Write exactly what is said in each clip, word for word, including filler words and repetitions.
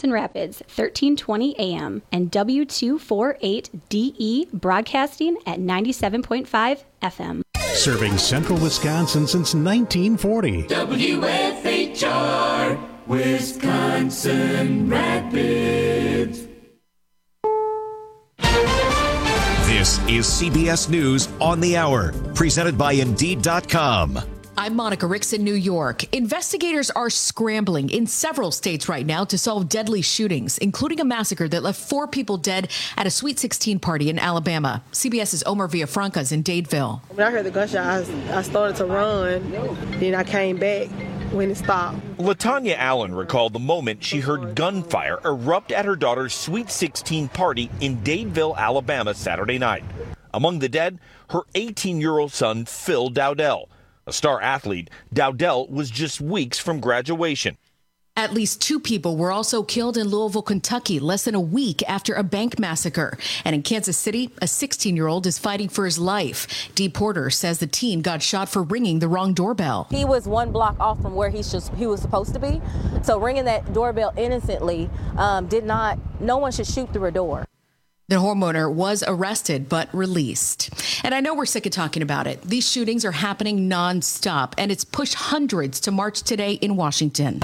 Wisconsin Rapids, thirteen twenty A M, and W two forty-eight D E broadcasting at ninety-seven point five F M. Serving Central Wisconsin since nineteen forty. W F H R, Wisconsin Rapids. This is C B S News on the Hour, presented by Indeed dot com. I'm Monica Ricks in New York. Investigators are scrambling in several states right now to solve deadly shootings, including a massacre that left four people dead at a Sweet sixteen party in Alabama. CBS's Omar Villafranca is in Dadeville. When I heard the gunshot, I, I started to run. Then I came back when it stopped. LaTanya Allen recalled the moment she heard gunfire erupt at her daughter's Sweet sixteen party in Dadeville, Alabama, Saturday night. Among the dead, her eighteen-year-old son, Phil Dowdell. A star athlete, Dowdell was just weeks from graduation. At least two people were also killed in Louisville, Kentucky, less than a week after a bank massacre. And in Kansas City, a sixteen-year-old is fighting for his life. Dee Porter says the teen got shot for ringing the wrong doorbell. He was one block off from where he should, he was supposed to be. So ringing that doorbell innocently um, did not, no one should shoot through a door. The homeowner was arrested but released. And I know we're sick of talking about it. These shootings are happening nonstop, and it's pushed hundreds to march today in Washington.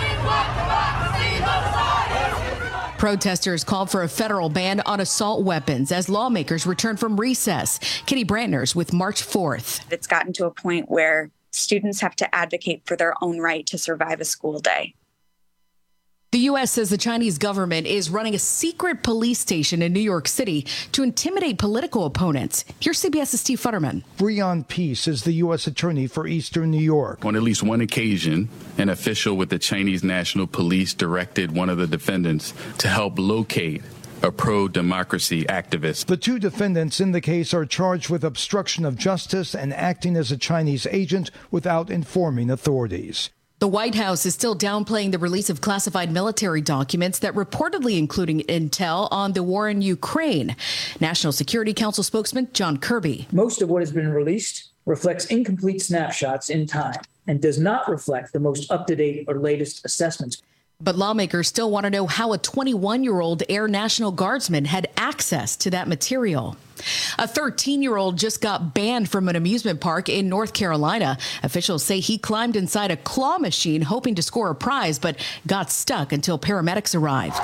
Protesters called for a federal ban on assault weapons as lawmakers return from recess. Kitty Brantners with March fourth. It's gotten to a point where students have to advocate for their own right to survive a school day. The U S says the Chinese government is running a secret police station in New York City to intimidate political opponents. Here's CBS's Steve Futterman. Breon Peace is the U S attorney for Eastern New York. On at least one occasion, an official with the Chinese National Police directed one of the defendants to help locate a pro-democracy activist. The two defendants in the case are charged with obstruction of justice and acting as a Chinese agent without informing authorities. The White House is still downplaying the release of classified military documents that reportedly including intel on the war in Ukraine. National Security Council spokesman John Kirby. Most of what has been released reflects incomplete snapshots in time and does not reflect the most up-to-date or latest assessments. But lawmakers still want to know how a twenty-one-year-old Air National Guardsman had access to that material. A thirteen-year-old just got banned from an amusement park in North Carolina. Officials say he climbed inside a claw machine hoping to score a prize, but got stuck until paramedics arrived.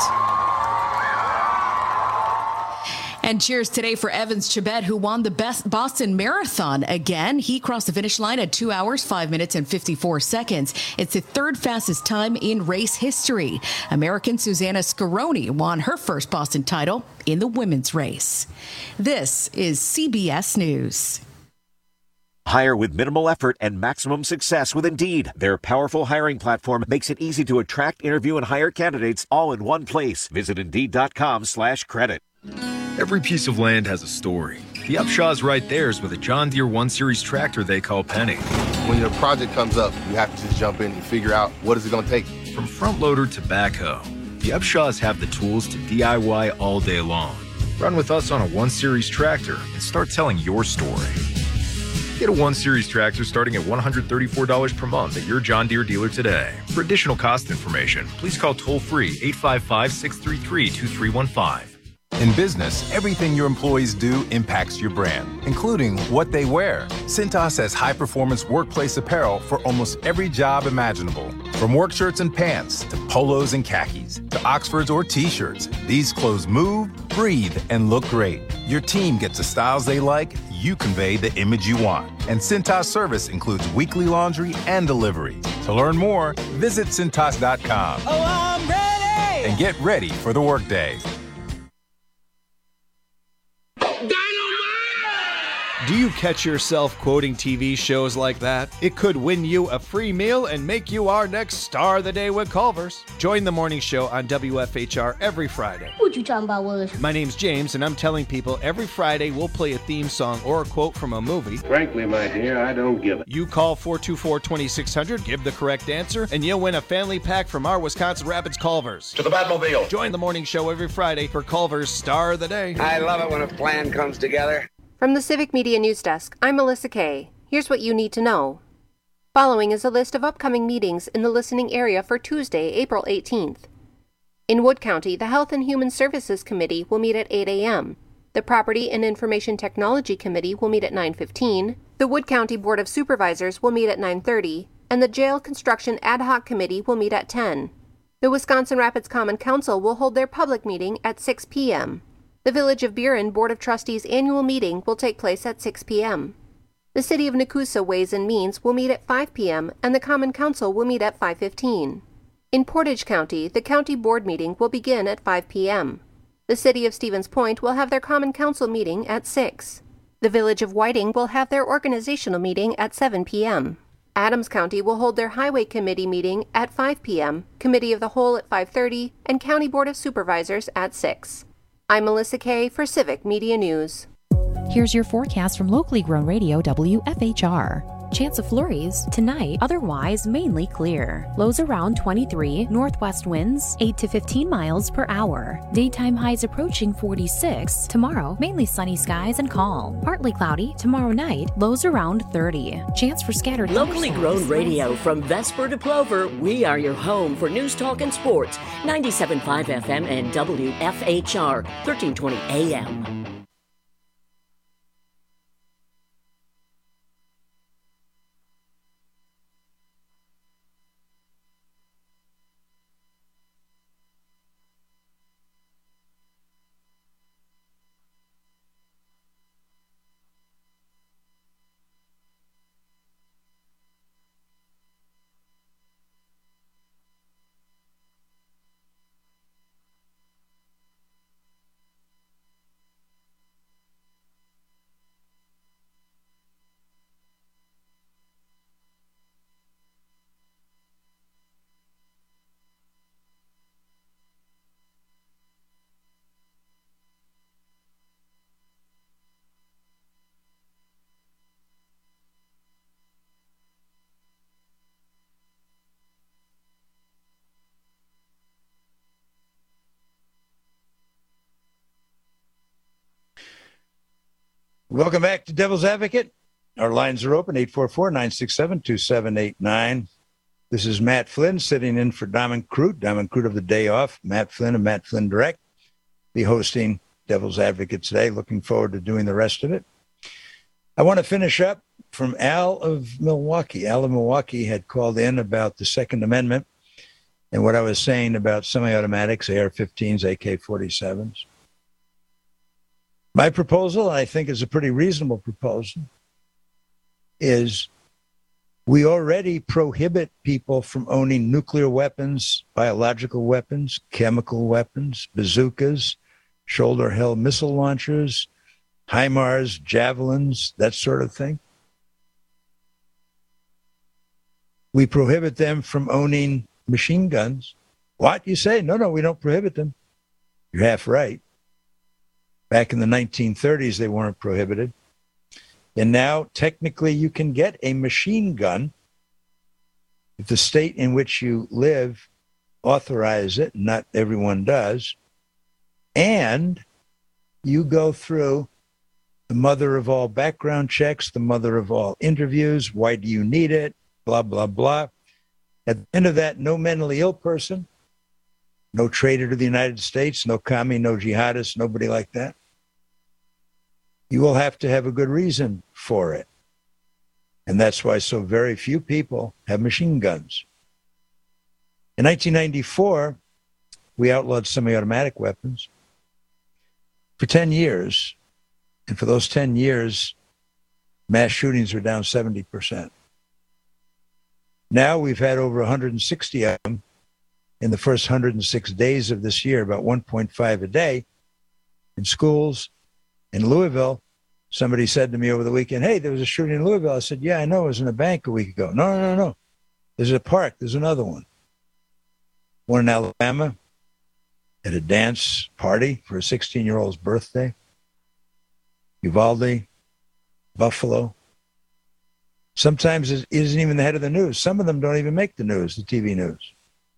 And cheers today for Evans Chebet, who won the best Boston Marathon again. He crossed the finish line at two hours, five minutes, and fifty-four seconds. It's the third fastest time in race history. American Susanna Scaroni won her first Boston title in the women's race. This is C B S News. Hire with minimal effort and maximum success with Indeed. Their powerful hiring platform makes it easy to attract, interview, and hire candidates all in one place. Visit Indeed.com slash credit. Every piece of land has a story. The Upshaw's right there is with a John Deere one series tractor they call Penny. When your project comes up, you have to just jump in and figure out what is it going to take. From front loader to backhoe, the Upshaws have the tools to D I Y all day long. Run with us on a one series tractor and start telling your story. Get a one series tractor starting at one hundred thirty-four dollars per month at your John Deere dealer today. For additional cost information, please call toll-free eight five five, six three three, two three one five. In business, everything your employees do impacts your brand, including what they wear. Cintas has high-performance workplace apparel for almost every job imaginable. From work shirts and pants, to polos and khakis, to Oxfords or T-shirts, these clothes move, breathe, and look great. Your team gets the styles they like, you convey the image you want. And Cintas service includes weekly laundry and delivery. To learn more, visit Cintas dot com. Oh, I'm ready! And get ready for the workday. Do you catch yourself quoting T V shows like that? It could win you a free meal and make you our next star of the day with Culver's. Join the morning show on W F H R every Friday. What you talking about, Willis? My name's James, and I'm telling people every Friday we'll play a theme song or a quote from a movie. Frankly, my dear, I don't give it. You call four two four, two six zero zero, give the correct answer, and you'll win a family pack from our Wisconsin Rapids Culver's. To the Batmobile. Join the morning show every Friday for Culver's Star of the Day. I love it when a plan comes together. From the Civic Media News Desk, I'm Melissa Kay. Here's what you need to know. Following is a list of upcoming meetings in the listening area for Tuesday, April eighteenth. In Wood County, the Health and Human Services Committee will meet at eight a.m. The Property and Information Technology Committee will meet at nine fifteen. The Wood County Board of Supervisors will meet at nine thirty. And the Jail Construction Ad Hoc Committee will meet at ten. The Wisconsin Rapids Common Council will hold their public meeting at six p.m. The Village of Buren Board of Trustees annual meeting will take place at six p.m. The City of Nakusa Ways and Means will meet at five p.m. and the Common Council will meet at five fifteen. In Portage County, the County Board meeting will begin at five p.m. The City of Stevens Point will have their Common Council meeting at six. The Village of Whiting will have their organizational meeting at seven p.m. Adams County will hold their Highway Committee meeting at five p.m., Committee of the Whole at five thirty, and County Board of Supervisors at six. I'm Melissa Kay for Civic Media News. Here's your forecast from locally grown radio W F H R. Chance of flurries tonight, otherwise mainly clear. Lows around twenty-three, northwest winds eight to fifteen miles per hour. Daytime highs approaching forty-six. Tomorrow, mainly sunny skies and calm. Partly cloudy. Tomorrow night, lows around thirty. Chance for scattered locally grown radio from Vesper to Plover. We are your home for news, talk, and sports. ninety-seven point five F M and W F H R, thirteen twenty A M. Welcome back to Devil's Advocate. Our lines are open, eight four four, nine six seven, two seven eight nine. This is Matt Flynn sitting in for Diamond Crute. Diamond Crute of the day off. Matt Flynn and Matt Flynn Direct be hosting Devil's Advocate today. Looking forward to doing the rest of it. I want to finish up from Al of Milwaukee. Al of Milwaukee had called in about the Second Amendment and what I was saying about semi-automatics, A R fifteens, A K forty-sevens. My proposal, and I think is a pretty reasonable proposal, is we already prohibit people from owning nuclear weapons, biological weapons, chemical weapons, bazookas, shoulder-held missile launchers, HIMARS, javelins, that sort of thing. We prohibit them from owning machine guns. What? You say? No, no, we don't prohibit them. You're half right. Back in the nineteen thirties, they weren't prohibited. And now, technically, you can get a machine gun if the state in which you live authorizes it. Not everyone does. And you go through the mother of all background checks, the mother of all interviews. Why do you need it? Blah, blah, blah. At the end of that, no mentally ill person, no traitor to the United States, no commie, no jihadist, nobody like that. You will have to have a good reason for it. And that's why so very few people have machine guns. In nineteen ninety-four, we outlawed semi-automatic weapons for ten years. And for those ten years, mass shootings are down seventy percent. Now we've had over one hundred sixty of them in the first one hundred six days of this year, about one point five a day in schools. In Louisville, somebody said to me over the weekend, hey, there was a shooting in Louisville. I said, yeah, I know. It was in a bank a week ago. No, no, no, no. There's a park. There's another one. One in Alabama at a dance party for a sixteen-year-old's birthday. Uvalde, Buffalo. Sometimes it isn't even the head of the news. Some of them don't even make the news, the T V news.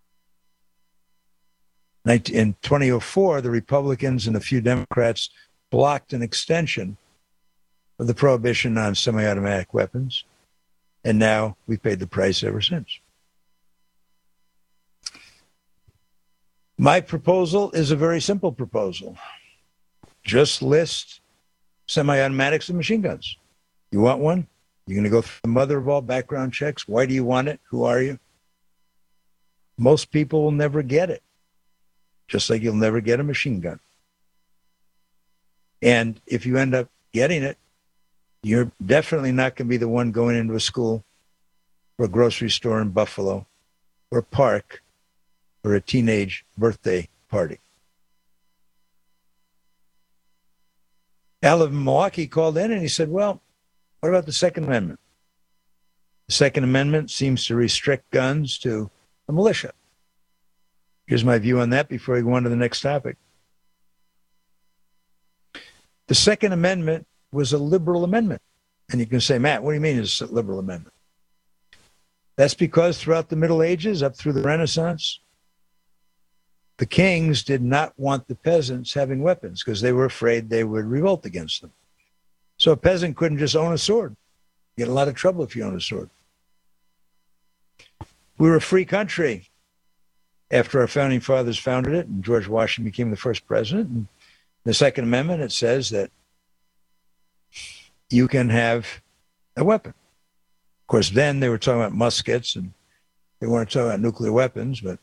In twenty oh four, the Republicans and a few Democrats blocked an extension of the prohibition on semi-automatic weapons, and now we paid the price ever since. My proposal is a very simple proposal. Just list semi-automatics and machine guns. You want one? You're going to go through the mother of all background checks. Why do you want it? Who are you? Most people will never get it, just like you'll never get a machine gun. And if you end up getting it, you're definitely not going to be the one going into a school or a grocery store in Buffalo or a park or a teenage birthday party. Al of Milwaukee called in and he said, well, what about the Second Amendment? The Second Amendment seems to restrict guns to the militia. Here's my view on that before we go on to the next topic. The Second Amendment was a liberal amendment. And you can say, Matt, what do you mean it's a liberal amendment? That's because throughout the Middle Ages, up through the Renaissance, the kings did not want the peasants having weapons because they were afraid they would revolt against them. So a peasant couldn't just own a sword. You get a lot of trouble if you own a sword. We were a free country after our founding fathers founded it, and George Washington became the first president. And the Second Amendment, it says that you can have a weapon. Of course, then they were talking about muskets, and they weren't talking about nuclear weapons, but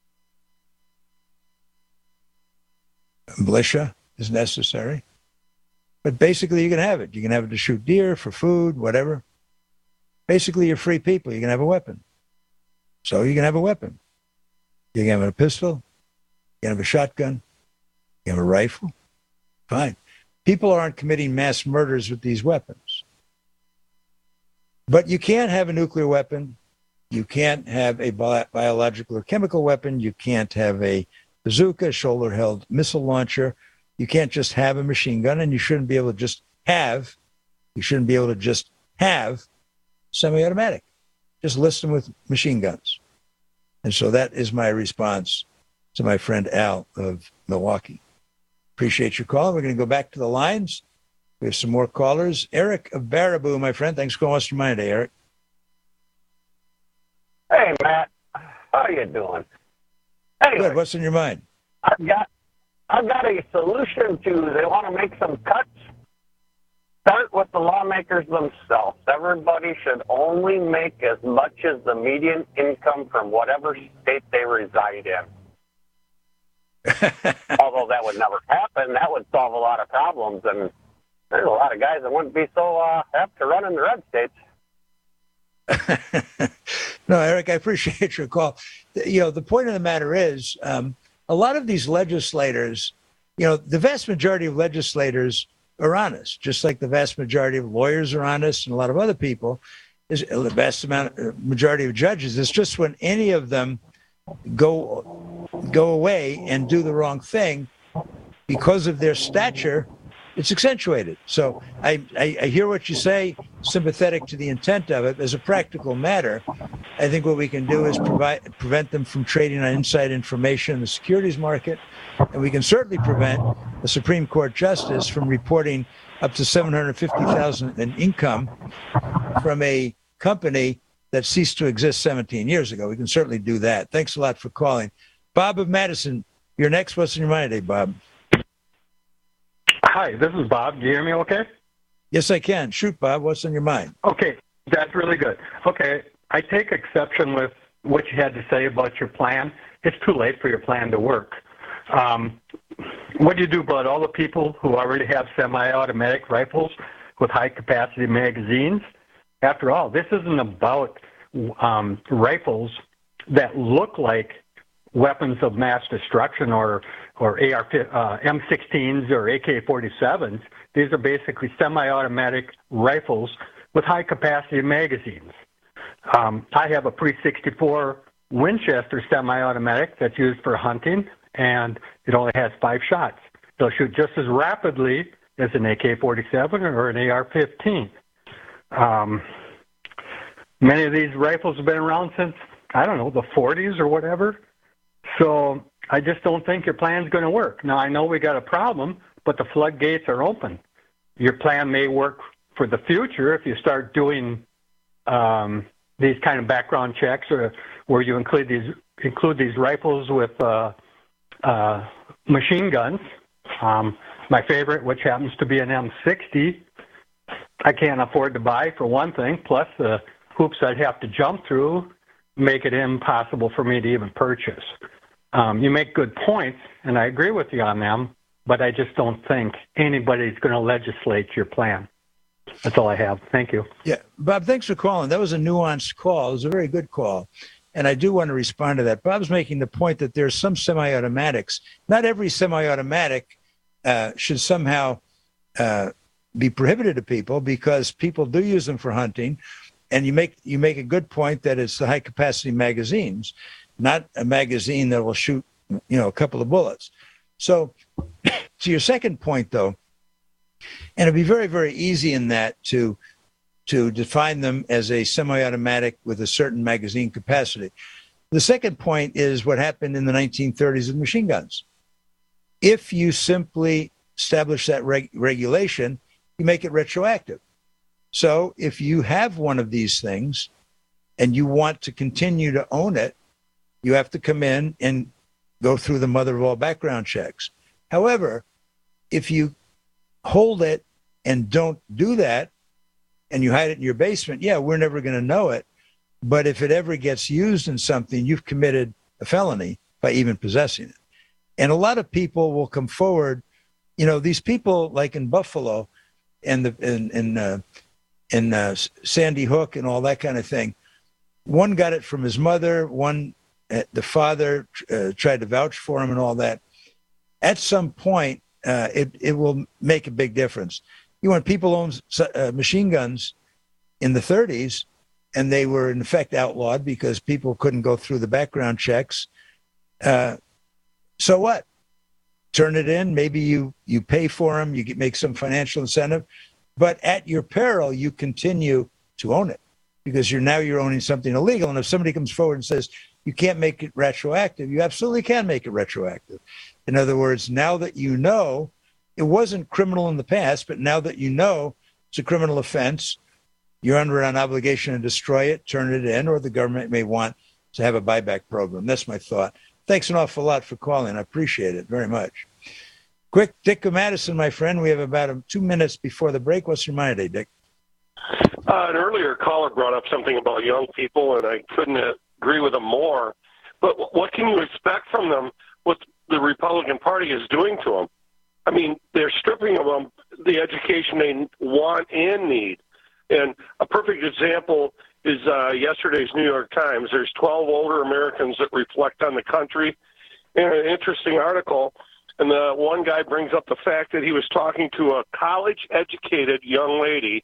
militia is necessary. But basically, you can have it. You can have it to shoot deer, for food, whatever. Basically, you're free people. You can have a weapon. So you can have a weapon. You can have a pistol. You can have a shotgun. You can have a rifle. Fine. People aren't committing mass murders with these weapons. But you can't have a nuclear weapon. You can't have a bi- biological or chemical weapon. You can't have a bazooka, shoulder-held missile launcher. You can't just have a machine gun, and you shouldn't be able to just have, you shouldn't be able to just have semi-automatic. Just list them with machine guns. And so that is my response to my friend Al of Milwaukee. Appreciate your call. We're going to go back to the lines. We have some more callers. Eric of Baraboo, my friend. Thanks for calling us tonight, Eric. Hey, Matt. How you doing? Anyway, Good. What's in your mind? I've got I've got a solution to, they want to make some cuts. Start with the lawmakers themselves. Everybody should only make as much as the median income from whatever state they reside in. Although that would never happen, that would solve a lot of problems. And there's a lot of guys that wouldn't be so uh, apt to run in the red states. No, Eric, I appreciate your call. You know, the point of the matter is, um, a lot of these legislators, you know, the vast majority of legislators are honest, just like the vast majority of lawyers are honest and a lot of other people. Is the vast amount, majority of judges. It's just when any of them go go away and do the wrong thing because of their stature, it's accentuated. So I, I, I hear what you say, sympathetic to the intent of it. As a practical matter, I think what we can do is provide, prevent them from trading on inside information in the securities market. And we can certainly prevent a Supreme Court justice from reporting up to seven hundred fifty thousand dollars in income from a company that ceased to exist seventeen years ago. We can certainly do that. Thanks a lot for calling. Bob of Madison, you're next. What's in your mind today, Bob? Hi, this is Bob. Do you hear me okay? Yes, I can. Shoot, Bob. What's in your mind? Okay, that's really good. Okay, I take exception with what you had to say about your plan. It's too late for your plan to work. Um, what do you do about all the people who already have semi-automatic rifles with high-capacity magazines? After all, this isn't about um, rifles that look like weapons of mass destruction or or A R, uh, M sixteens or A K forty-sevens. These are basically semi-automatic rifles with high-capacity magazines. Um, I have a pre sixty-four Winchester semi-automatic that's used for hunting, and it only has five shots. They'll shoot just as rapidly as an A K forty-seven or an A R fifteen. Um, many of these rifles have been around since, I don't know, the forties or whatever. So I just don't think your plan's going to work. Now, I know we got a problem, but the floodgates are open. Your plan may work for the future if you start doing um, these kind of background checks, or where you include these include these rifles with uh, uh, machine guns. Um, my favorite, which happens to be an M sixty, I can't afford to buy, for one thing, plus the hoops I'd have to jump through make it impossible for me to even purchase. Um, you make good points, and I agree with you on them, but I just don't think anybody's going to legislate your plan. That's all I have. Thank you. Yeah, Bob, thanks for calling. That was a nuanced call. It was a very good call. And I do want to respond to that. Bob's making the point that there's some semi-automatics. Not every semi-automatic uh, should somehow uh, be prohibited to people, because people do use them for hunting. And you make you make a good point that it's the high-capacity magazines, not a magazine that will shoot, you know, a couple of bullets. So to your second point, though, and it'd be very, very easy in that to to define them as a semi-automatic with a certain magazine capacity. The second point is what happened in the nineteen thirties with machine guns. If you simply establish that reg- regulation, you make it retroactive. So if you have one of these things and you want to continue to own it, you have to come in and go through the mother of all background checks. However, if you hold it and don't do that, and you hide it in your basement, yeah, we're never going to know it. But if it ever gets used in something, you've committed a felony by even possessing it. And a lot of people will come forward. You know, these people, like in Buffalo and the in in, uh, in uh, Sandy Hook and all that kind of thing, one got it from his mother. One, uh, the father uh, tried to vouch for him and all that. At some point, uh, it it will make a big difference. You know, when people owned uh, machine guns in the thirties, and they were in effect outlawed because people couldn't go through the background checks. Uh, so what? Turn it in. Maybe you you pay for them. You get, make some financial incentive, but at your peril, you continue to own it because you're now you're owning something illegal. And if somebody comes forward and says you can't make it retroactive, you absolutely can make it retroactive. In other words, now that you know it wasn't criminal in the past, but now that you know it's a criminal offense, you're under an obligation to destroy it, turn it in, or the government may want to have a buyback program. That's my thought. Thanks an awful lot for calling. I appreciate it very much. Quick, Dick Madison, my friend. We have about a, two minutes before the break. What's your mind today, Dick? Uh, an earlier caller brought up something about young people, and I couldn't agree with him more. But what can you expect from them, what the Republican Party is doing to them? I mean, they're stripping them the education they want and need. And a perfect example is uh, yesterday's New York Times. There's twelve older Americans that reflect on the country. And an interesting article, and the one guy brings up the fact that he was talking to a college-educated young lady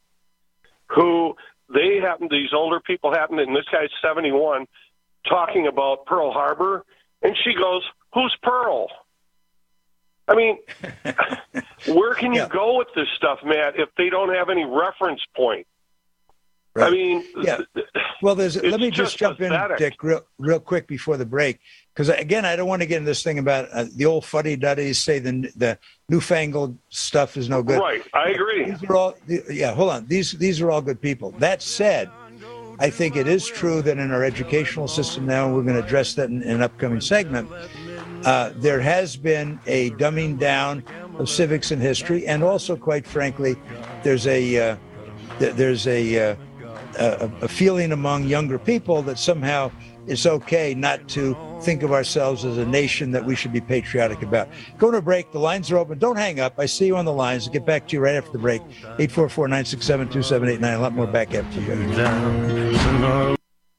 who they happen, these older people happen, and this guy's seventy-one, talking about Pearl Harbor. And she goes, "Who's Pearl?" I mean, where can you yeah. go with this stuff, Matt, if they don't have any reference point? Right. I mean, yeah. Well, there's. Let me just, just jump pathetic. in, Dick, real, real quick before the break, because again, I don't want to get into this thing about uh, the old fuddy-duddies say the the newfangled stuff is no good. Right, I agree. These are all. Yeah, hold on. These these are all good people. That said, I think it is true that in our educational system now, we're going to address that in, in an upcoming segment. Uh, there has been a dumbing down of civics and history, and also, quite frankly, there's a uh, th- there's a, uh, a a feeling among younger people that somehow it's okay not to think of ourselves as a nation that we should be patriotic about. Going to a break. The lines are open. Don't hang up. I see you on the lines. I'll get back to you right after the break. eight four four, nine six seven, two seven eight nine. A lot more back after you.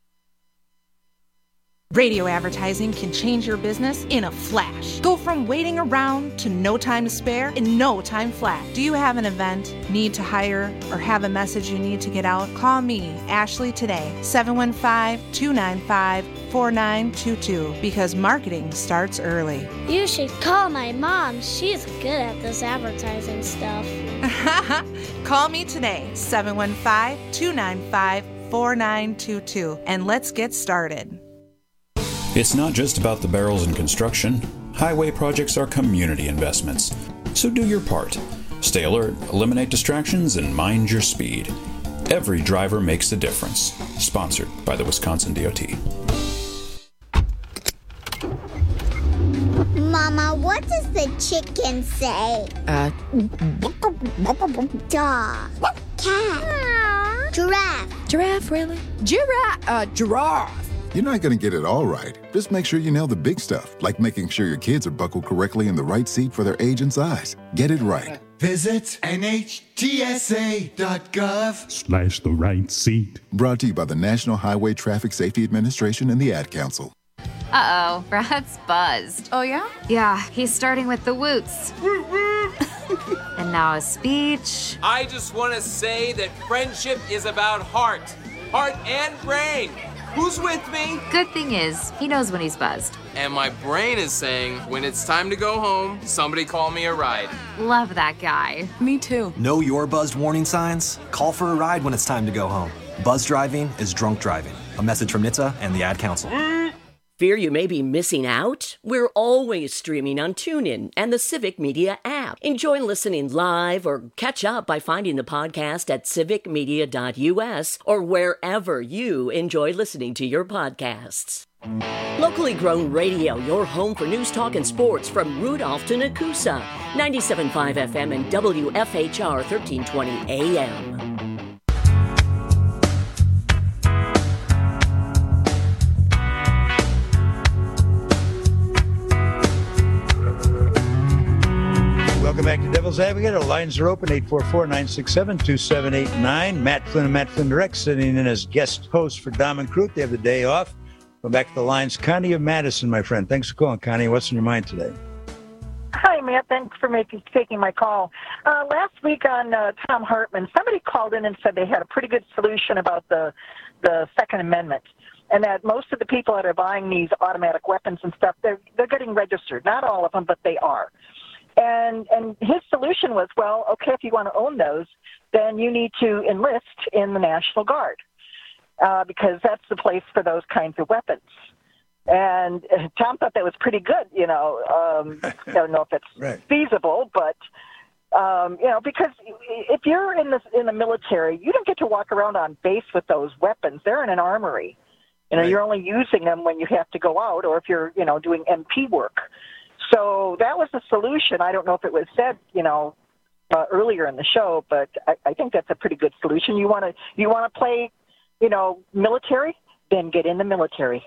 Radio advertising can change your business in a flash. Go from waiting around to no time to spare in no time flat. Do you have an event, need to hire, or have a message you need to get out? Call me, Ashley, today, seven one five, two nine five, four nine two two, because marketing starts early. You should call my mom. She's good at this advertising stuff. Call me today, seven one five, two nine five, four nine two two, and let's get started. It's not just about the barrels in construction. Highway projects are community investments. So do your part. Stay alert, eliminate distractions, and mind your speed. Every driver makes a difference. Sponsored by the Wisconsin D O T. Mama, what does the chicken say? Uh, Dog. Cat. Giraffe. Giraffe, really? Giraffe. Uh, giraffe. You're not going to get it all right. Just make sure you nail the big stuff, like making sure your kids are buckled correctly in the right seat for their age and size. Get it right. Visit N H T S A dot gov Slash the right seat. Brought to you by the National Highway Traffic Safety Administration and the Ad Council. Uh-oh, Brad's buzzed. Oh, yeah? Yeah, he's starting with the woots. And now a speech. I just want to say that friendship is about heart. Heart and brain. Who's with me? Good thing is, he knows when he's buzzed. And my brain is saying, when it's time to go home, somebody call me a ride. Love that guy. Me too. Know your buzzed warning signs? Call for a ride when it's time to go home. Buzz driving is drunk driving. A message from N H T S A and the Ad Council. Fear you may be missing out? We're always streaming on TuneIn and the Civic Media app. Enjoy listening live or catch up by finding the podcast at civic media dot U S or wherever you enjoy listening to your podcasts. Locally grown radio, your home for news, talk, and sports from Rudolph to Nakusa. ninety-seven point five F M and W F H R thirteen twenty A M. Welcome back to Devil's Advocate. Our lines are open, eight four four, nine six seven, two seven eight nine. Matt Flynn and Matt Flynn Direct sitting in as guest host for Dom and Crute. They have the day off. Go back to the lines. Connie of Madison, my friend. Thanks for calling, Connie. What's in your mind today? Hi, Matt. Thanks for making, taking my call. Uh, last week on uh, Thom Hartmann, somebody called in and said they had a pretty good solution about the the Second Amendment, and that most of the people that are buying these automatic weapons and stuff, they're they're getting registered. Not all of them, but they are. And and his solution was, well, okay, if you want to own those, then you need to enlist in the National Guard uh, because that's the place for those kinds of weapons. And uh, Tom thought that was pretty good, you know. Um, I don't know if it's right. feasible, but, um, you know, because if you're in the, in the military, you don't get to walk around on base with those weapons. They're in an armory. You know, right. You're only using them when you have to go out or if you're, you know, doing M P work. So that was the solution. I don't know if it was said, you know, uh, earlier in the show, but I, I think that's a pretty good solution. You want to you want to play, you know, military, then get in the military.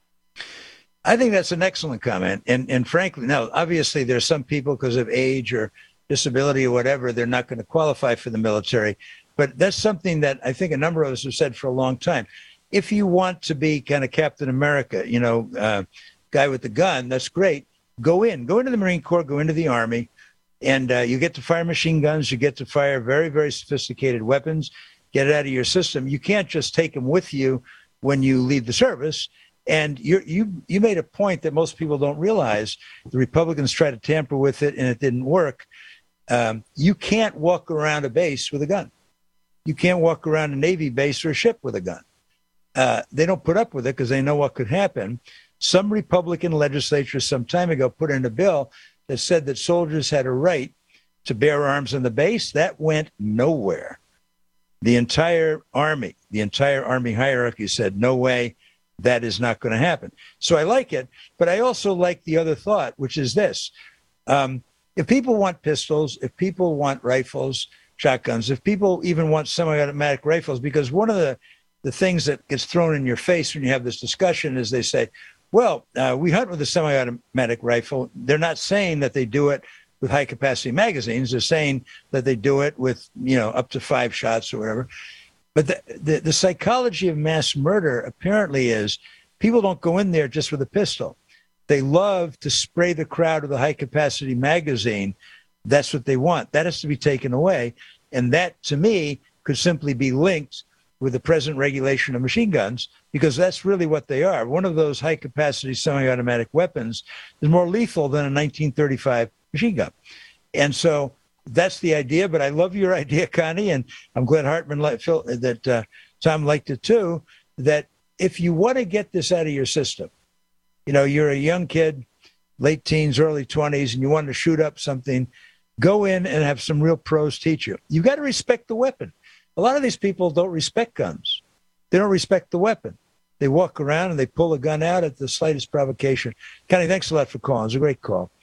I think that's an excellent comment. And and frankly, now, obviously, there's some people because of age or disability or whatever, they're not going to qualify for the military. But that's something that I think a number of us have said for a long time. If you want to be kind of Captain America, you know, uh, guy with the gun, that's great. Go in, go into the Marine Corps, go into the Army, and uh, you get to fire machine guns. You get to fire very, very sophisticated weapons, get it out of your system. You can't just take them with you when you leave the service. And you you you made a point that most people don't realize. The Republicans tried to tamper with it, and it didn't work. Um, you can't walk around a base with a gun. You can't walk around a Navy base or a ship with a gun. Uh, they don't put up with it because they know what could happen. Some Republican legislature some time ago put in a bill that said that soldiers had a right to bear arms on the base. That went nowhere. The entire Army, the entire Army hierarchy said, no way, that is not going to happen. So I like it, but I also like the other thought, which is this. Um, if people want pistols, if people want rifles, shotguns, if people even want semi-automatic rifles, because one of the, the things that gets thrown in your face when you have this discussion is they say, well, uh, we hunt with a semi-automatic rifle. They're not saying that they do it with high-capacity magazines. They're saying that they do it with, you know, up to five shots or whatever. But the, the, the psychology of mass murder apparently is people don't go in there just with a pistol. They love to spray the crowd with a high-capacity magazine. That's what they want. That has to be taken away. And that, to me, could simply be linked with the present regulation of machine guns, because that's really what they are. One of those high-capacity semi-automatic weapons is more lethal than a nineteen thirty-five machine gun. And so that's the idea, but I love your idea, Connie, and I'm glad Hartmann liked, Phil, that uh, Tom liked it too, that if you want to get this out of your system, you know, you're a young kid, late teens, early twenties, and you want to shoot up something, go in and have some real pros teach you. You got to respect the weapon. A lot of these people don't respect guns. They don't respect the weapon. They walk around and they pull a gun out at the slightest provocation. Connie, thanks a lot for calling. It was a great call.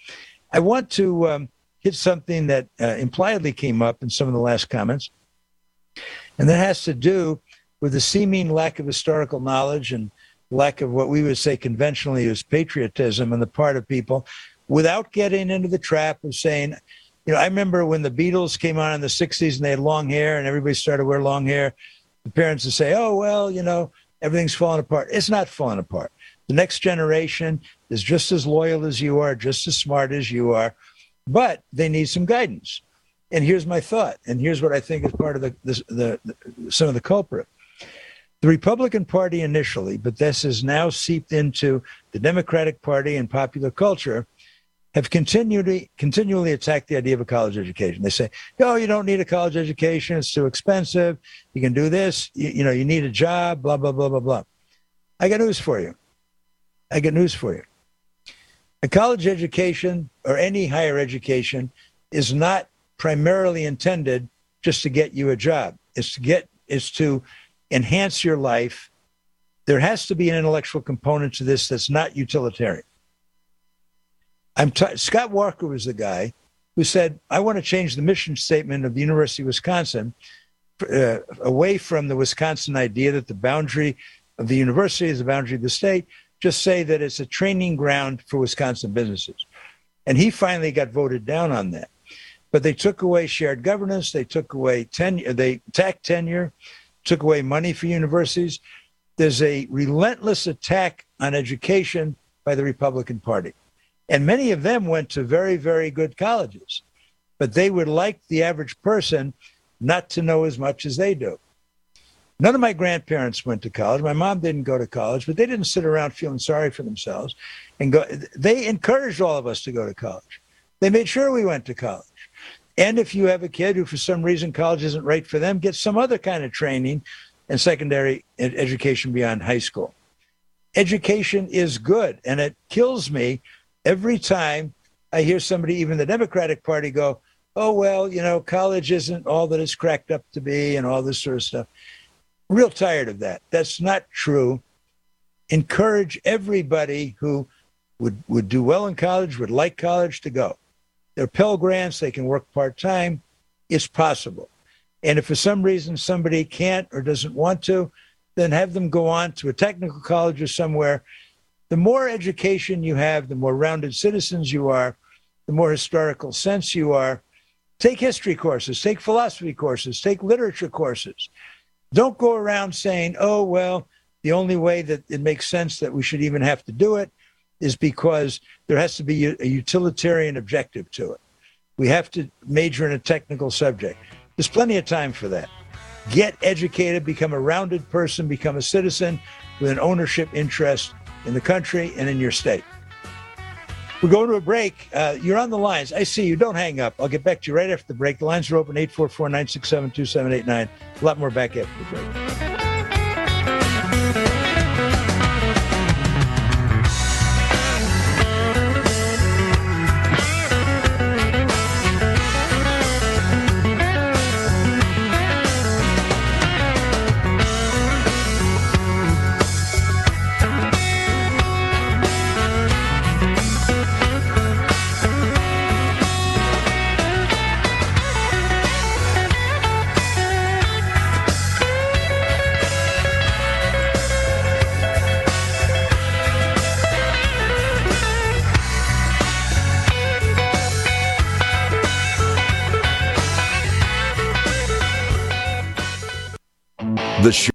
I want to um, hit something that uh, impliedly came up in some of the last comments, and that has to do with the seeming lack of historical knowledge and lack of what we would say conventionally is patriotism on the part of people, without getting into the trap of saying, you know, I remember when the Beatles came on in the sixties and they had long hair and everybody started to wear long hair, the parents would say, oh, well, you know, everything's falling apart. It's not falling apart. The next generation is just as loyal as you are, just as smart as you are, but they need some guidance. And here's my thought, and here's what I think is part of the, the, the, the some of the culprit. The Republican Party initially, but this has now seeped into the Democratic Party and popular culture, have continually continually attacked the idea of a college education. They say, "Oh, you don't need a college education; it's too expensive. You can do this. You, you know, you need a job. Blah blah blah blah blah." I got news for you. I got news for you. A college education or any higher education is not primarily intended just to get you a job. It's to get. It's to enhance your life. There has to be an intellectual component to this that's not utilitarian. I'm t- Scott Walker was the guy who said, I want to change the mission statement of the University of Wisconsin uh, away from the Wisconsin idea that the boundary of the university is the boundary of the state, just say that it's a training ground for Wisconsin businesses. And he finally got voted down on that. But they took away shared governance, they took away tenure, they attacked tenure, took away money for universities. There's a relentless attack on education by the Republican Party. And many of them went to very, very good colleges. But they would like the average person not to know as much as they do. None of my grandparents went to college. My mom didn't go to college, but they didn't sit around feeling sorry for themselves and go. They encouraged all of us to go to college. They made sure we went to college. And if you have a kid who, for some reason, college isn't right for them, get some other kind of training and secondary ed- education beyond high school. Education is good, and it kills me every time I hear somebody, even the Democratic Party, go, oh, well, you know, college isn't all that it's cracked up to be and all this sort of stuff. Real tired of that. That's not true. Encourage everybody who would, would do well in college, would like college, to go. They're Pell Grants. They can work part-time. It's possible. And if for some reason somebody can't or doesn't want to, then have them go on to a technical college or somewhere. The more education you have, the more rounded citizens you are, the more historical sense you are. Take history courses, take philosophy courses, take literature courses. Don't go around saying, oh, well, the only way that it makes sense that we should even have to do it is because there has to be a utilitarian objective to it. We have to major in a technical subject. There's plenty of time for that. Get educated, become a rounded person, become a citizen with an ownership interest in the country and in your state. We're going to a break. Uh, you're on the lines. I see you. Don't hang up. I'll get back to you right after the break. The lines are open, eight four four, nine six seven, two seven eight nine. A lot more back after the break. The show.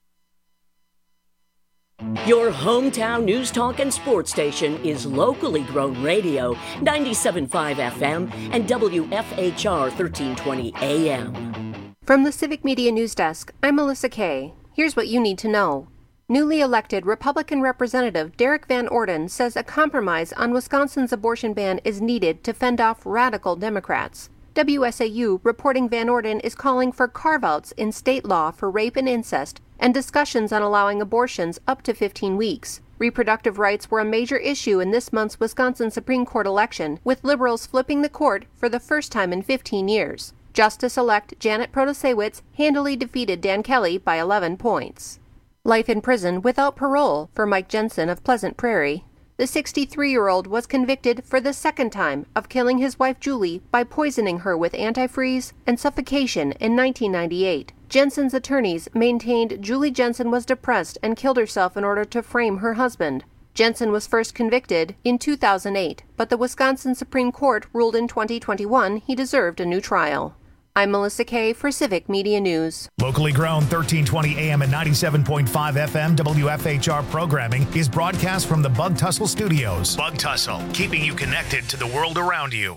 Your hometown news talk and sports station is locally grown radio, ninety-seven point five F M and W F H R thirteen twenty A M. From the Civic Media News Desk, I'm Melissa Kay. Here's what you need to know. Newly elected Republican Representative Derek Van Orden says a compromise on Wisconsin's abortion ban is needed to fend off radical Democrats. W S A U reporting Van Orden is calling for carve-outs in state law for rape and incest and discussions on allowing abortions up to fifteen weeks. Reproductive rights were a major issue in this month's Wisconsin Supreme Court election, with liberals flipping the court for the first time in fifteen years. Justice-elect Janet Protasiewicz handily defeated Dan Kelly by eleven points. Life in prison without parole for Mike Jensen of Pleasant Prairie. The The sixty-three-year-old was convicted for the second time of killing his wife Julie by poisoning her with antifreeze and suffocation in nineteen ninety-eight. Jensen's attorneys maintained Julie Jensen was depressed and killed herself in order to frame her husband. Jensen was first convicted in two thousand eight, but the Wisconsin Supreme Court ruled in twenty twenty-one he deserved a new trial. I'm Melissa Kay for Civic Media News. Locally grown thirteen twenty A M and ninety-seven point five F M W F H R programming is broadcast from the Bug Tussle Studios. Bug Tussle, keeping you connected to the world around you.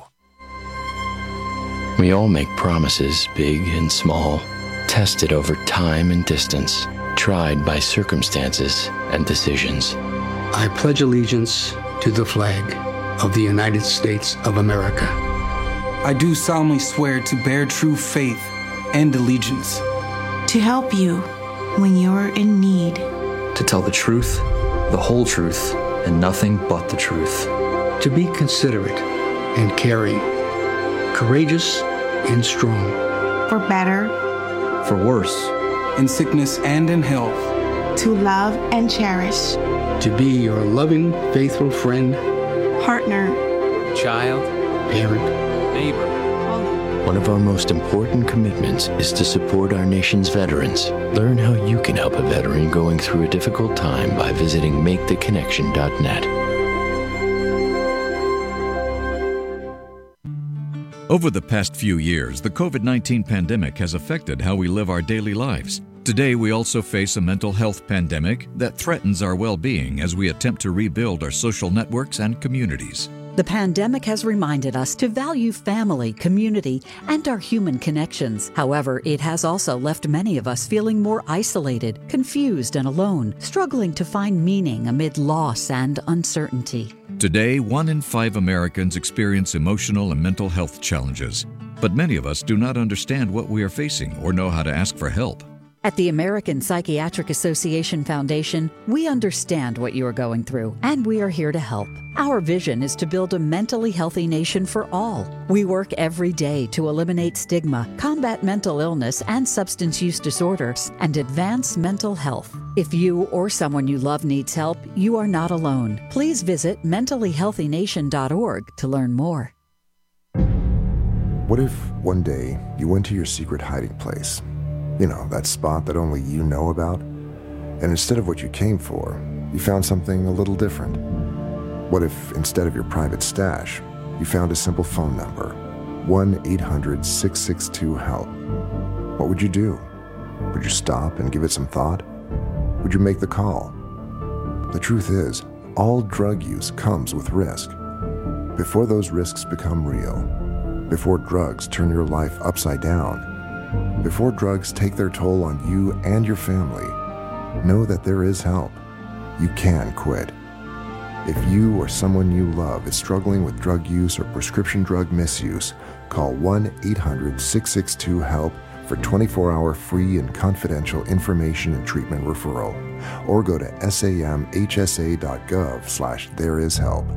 We all make promises, big and small, tested over time and distance, tried by circumstances and decisions. I pledge allegiance to the flag of the United States of America. I do solemnly swear to bear true faith and allegiance. To help you when you're in need. To tell the truth, the whole truth, and nothing but the truth. To be considerate and caring. Courageous and strong. For better. For worse. In sickness and in health. To love and cherish. To be your loving, faithful friend. Partner. Child. Parent. Neighbor. One of our most important commitments is to support our nation's veterans. Learn how you can help a veteran going through a difficult time by visiting make the connection dot net. Over the past few years, the COVID nineteen pandemic has affected how we live our daily lives. Today, we also face a mental health pandemic that threatens our well-being as we attempt to rebuild our social networks and communities. The pandemic has reminded us to value family, community, and our human connections. However, it has also left many of us feeling more isolated, confused, and alone, struggling to find meaning amid loss and uncertainty. Today, one in five Americans experience emotional and mental health challenges, but many of us do not understand what we are facing or know how to ask for help. At the American Psychiatric Association Foundation, we understand what you are going through, and we are here to help. Our vision is to build a mentally healthy nation for all. We work every day to eliminate stigma, combat mental illness and substance use disorders, and advance mental health. If you or someone you love needs help, you are not alone. Please visit mentally healthy nation dot org to learn more. What if one day you went to your secret hiding place? You know, that spot that only you know about? And instead of what you came for, you found something a little different. What if instead of your private stash, you found a simple phone number, one eight hundred six six two HELP? What would you do? Would you stop and give it some thought? Would you make the call? The truth is, all drug use comes with risk. Before those risks become real, before drugs turn your life upside down, before drugs take their toll on you and your family, know that there is help. You can quit. If you or someone you love is struggling with drug use or prescription drug misuse, call one eight hundred six six two HELP for twenty-four hour free and confidential information and treatment referral, or go to samhsa dot gov slash there is help.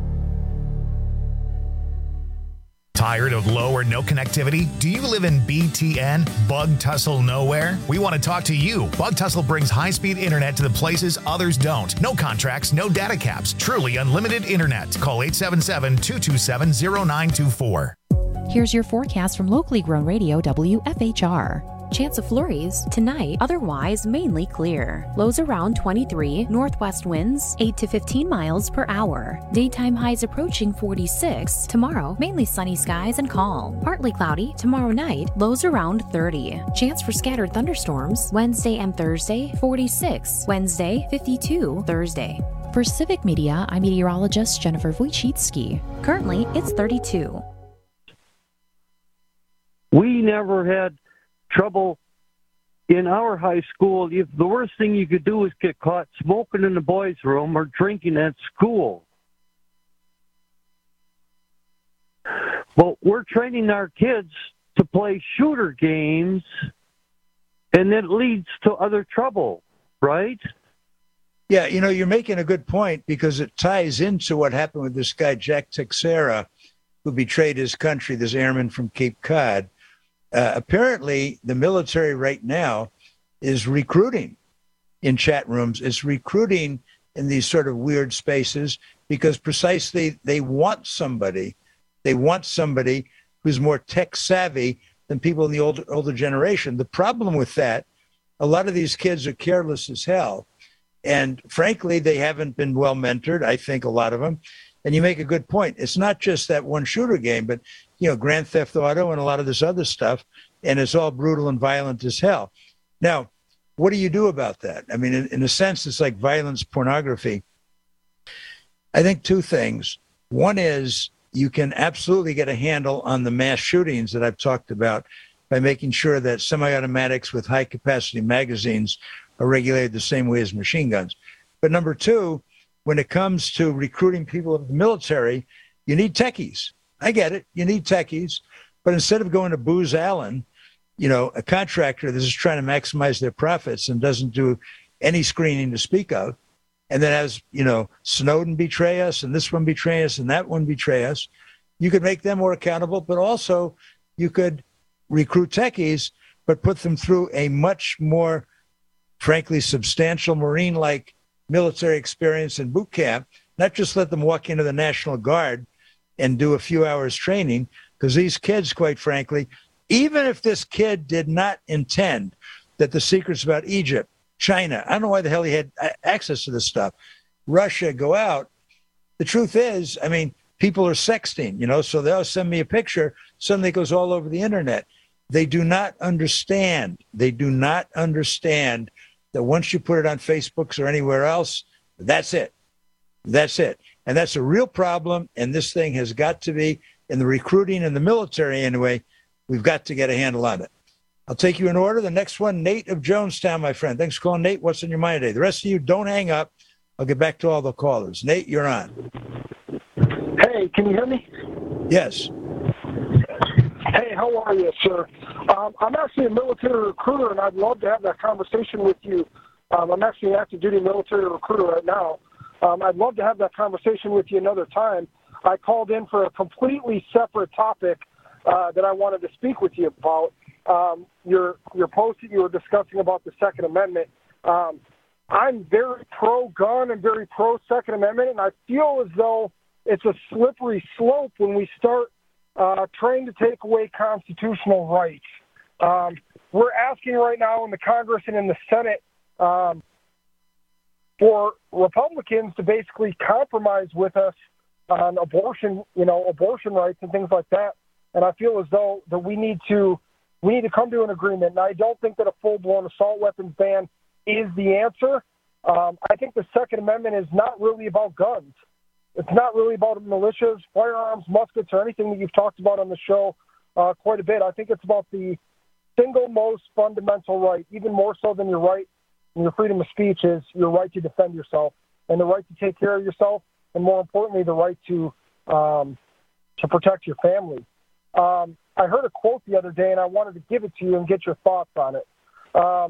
Tired of low or no connectivity? Do you live in B T N, Bug Tussle Nowhere? We want to talk to you. Bug Tussle brings high-speed internet to the places others don't. No contracts, no data caps. Truly unlimited internet. Call eight seven seven, two two seven, zero nine two four. Here's your forecast from locally grown radio W F H R. Chance of flurries tonight, otherwise mainly clear. Lows around twenty-three, northwest winds eight to fifteen miles per hour. Daytime highs approaching forty-six. Tomorrow, mainly sunny skies and calm. Partly cloudy. Tomorrow night, lows around thirty. Chance for scattered thunderstorms Wednesday and Thursday, forty-six. Wednesday, fifty-two. Thursday. For Civic Media, I'm meteorologist Jennifer Wojcicki. Currently, it's thirty-two. We never had trouble in our high school. If the worst thing you could do is get caught smoking in the boys' room or drinking at school. Well, we're training our kids to play shooter games, and it leads to other trouble, right? Yeah, you know, you're making a good point because it ties into what happened with this guy, Jack Teixeira, who betrayed his country, this airman from Cape Cod. Uh, apparently, the military right now is recruiting in chat rooms. It's recruiting in these sort of weird spaces. because precisely they want somebody, they want somebody who's more tech savvy than people in the older, older generation. The problem with that, a lot of these kids are careless as hell. And frankly, they haven't been well mentored, I think, a lot of them. And you make a good point. It's not just that one shooter game, but, you know, Grand Theft Auto and a lot of this other stuff. And it's all brutal and violent as hell. Now, what do you do about that? I mean, in, in a sense, it's like violence pornography. I think two things. One is you can absolutely get a handle on the mass shootings that I've talked about by making sure that semi-automatics with high-capacity magazines are regulated the same way as machine guns. But number two, when it comes to recruiting people of the military, you need techies. I get it. You need techies. But instead of going to Booz Allen, you know, a contractor that's just trying to maximize their profits and doesn't do any screening to speak of, and then has, you know, Snowden betray us and this one betray us and that one betray us, you could make them more accountable, but also you could recruit techies, but put them through a much more, frankly, substantial Marine-like military experience in boot camp, not just let them walk into the National Guard and do a few hours training, because these kids, quite frankly, even if this kid did not intend that the secrets about Egypt, China, I don't know why the hell he had access to this stuff, Russia, go out. The truth is, I mean, people are sexting, you know, so they'll send me a picture, suddenly it goes all over the internet. They do not understand. They do not understand that once you put it on Facebook or anywhere else, that's it. That's it. And that's a real problem. And this thing has got to be, in the recruiting in the military anyway, we've got to get a handle on it. I'll take you in order. The next one, Nate of Jonestown, my friend. Thanks for calling, Nate. What's on your mind today? The rest of you, don't hang up. I'll get back to all the callers. Nate, you're on. Hey, can you hear me? Yes. Hey, how are you, sir? Um, I'm actually a military recruiter, and I'd love to have that conversation with you. Um, I'm actually an active duty military recruiter right now. Um, I'd love to have that conversation with you another time. I called in for a completely separate topic uh, that I wanted to speak with you about. Um, your your post that you were discussing about the Second Amendment. Um, I'm very pro-gun and very pro-Second Amendment, and I feel as though it's a slippery slope when we start uh, trying to take away constitutional rights. Um, we're asking right now in the Congress and in the Senate um, for Republicans to basically compromise with us on abortion, you know, abortion rights and things like that. And I feel as though that we need to we need to come to an agreement. And I don't think that a full-blown assault weapons ban is the answer. Um, I think the Second Amendment is not really about guns. It's not really about militias, firearms, muskets, or anything that you've talked about on the show uh, quite a bit. I think it's about the single most fundamental right, even more so than your right and your freedom of speech, is your right to defend yourself and the right to take care of yourself, and more importantly, the right to um, to protect your family. Um, I heard a quote the other day, and I wanted to give it to you and get your thoughts on it. Um,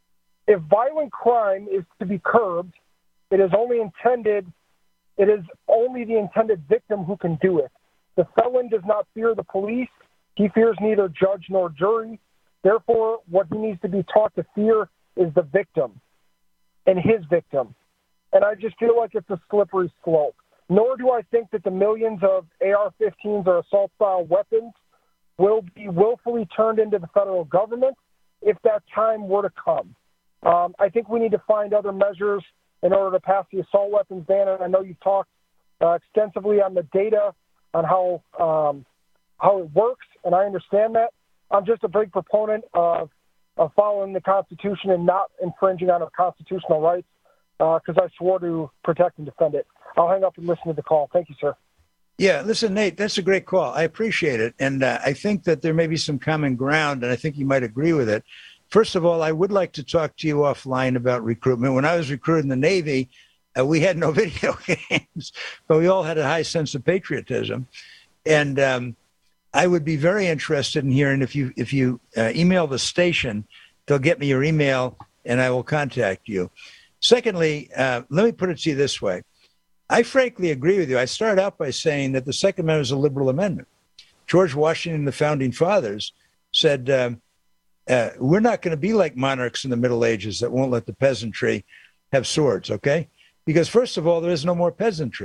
if violent crime is to be curbed, it is only intended, it is only the intended victim who can do it. The felon does not fear the police. He fears neither judge nor jury. Therefore, what he needs to be taught to fear is the victim and his victim. And I just feel like it's a slippery slope. Nor do I think that the millions of A R fifteens or assault-style weapons will be willfully turned into the federal government if that time were to come. Um, I think we need to find other measures in order to pass the assault weapons ban. And I know you've talked uh, extensively on the data on how um, how it works, and I understand that. I'm just a big proponent of, of following the Constitution and not infringing on our constitutional rights, because uh, I swore to protect and defend it. I'll hang up and listen to the call. Thank you, sir. Yeah, listen, Nate, that's a great call. I appreciate it. And uh, I think that there may be some common ground, and I think you might agree with it. First of all, I would like to talk to you offline about recruitment. When I was recruited in the Navy, uh, we had no video games, but we all had a high sense of patriotism. And um, I would be very interested in hearing if you if you uh, email the station, they'll get me your email, and I will contact you. Secondly, uh, let me put it to you this way. I frankly agree with you. I started out by saying that the Second Amendment is a liberal amendment. George Washington, the founding fathers, said, um, uh, we're not going to be like monarchs in the Middle Ages that won't let the peasantry have swords, okay? Because first of all, there is no more peasantry.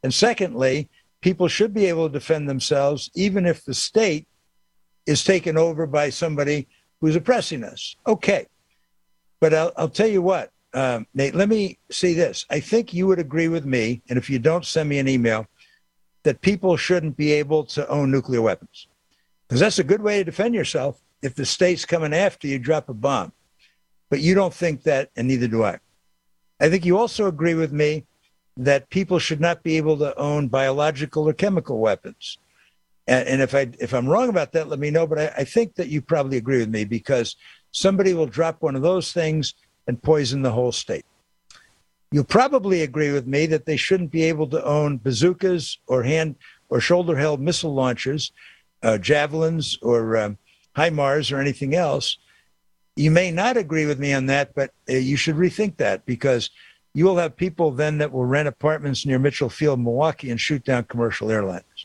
And secondly, people should be able to defend themselves even if the state is taken over by somebody who's oppressing us. Okay. But I'll, I'll tell you what, um, Nate, let me say this. I think you would agree with me, and if you don't, send me an email, that people shouldn't be able to own nuclear weapons. Because that's a good way to defend yourself if the state's coming after you, drop a bomb. But you don't think that, and neither do I. I think you also agree with me that people should not be able to own biological or chemical weapons. And, and if, I, if I'm wrong about that, let me know. But I, I think that you probably agree with me, because somebody will drop one of those things and poison the whole state. You'll probably agree with me that they shouldn't be able to own bazookas or hand or shoulder-held missile launchers, uh, javelins or um, HIMARS or anything else. You may not agree with me on that, but uh, you should rethink that, because you will have people then that will rent apartments near Mitchell Field, Milwaukee, and shoot down commercial airliners.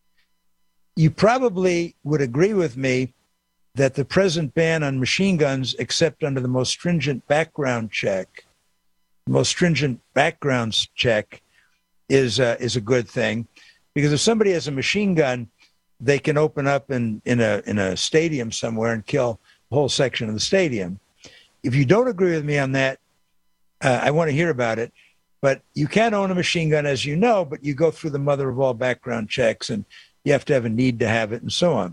You probably would agree with me that the present ban on machine guns, except under the most stringent background check, most stringent background check, is uh, is a good thing, because if somebody has a machine gun, they can open up in, in a in a stadium somewhere and kill a whole section of the stadium. If you don't agree with me on that, uh, I want to hear about it. But you can own a machine gun, as you know, but you go through the mother of all background checks, and you have to have a need to have it, and so on.